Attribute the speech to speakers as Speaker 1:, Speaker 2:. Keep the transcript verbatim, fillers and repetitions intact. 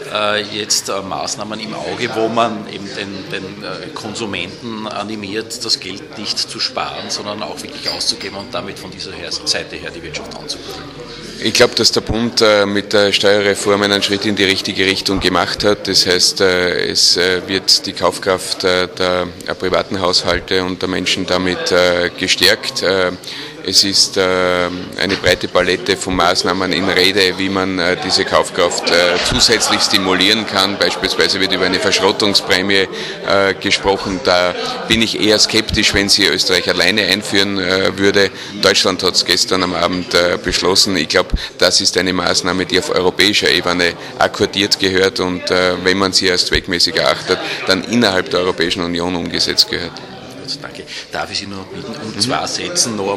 Speaker 1: äh, jetzt äh, Maßnahmen im Auge, wo man eben den, den äh, Konsumenten animiert, das Geld nicht zu sparen, sondern auch wirklich auszugeben und damit von dieser her Seite her die Wirtschaft anzukurbeln?
Speaker 2: Ich glaube, dass der Bund äh, mit der Steuerreform einen Schritt in die richtige Richtung gemacht hat. Das heißt, äh, es äh, wird die Kaufkraft äh, der äh, privaten Haushalte und der Menschen damit äh, gestärkt. Äh, es ist äh, eine breite Palette von Maßnahmen in Rede, wie man äh, diese Kaufkraft äh, zusätzlich stimulieren kann. Beispielsweise wird über eine Verschrottungsprämie äh, gesprochen. Da bin ich eher skeptisch, wenn sie Österreich alleine einführen äh, würde. Deutschland hat es gestern am Abend äh, beschlossen. Ich glaube, das ist eine Maßnahme, die auf europäischer Ebene akkordiert gehört und äh, wenn man sie als zweckmäßig erachtet, dann innerhalb der Europäischen Union umgesetzt gehört.
Speaker 1: Danke. Darf ich Sie nur bitten, um zwei Sätzen noch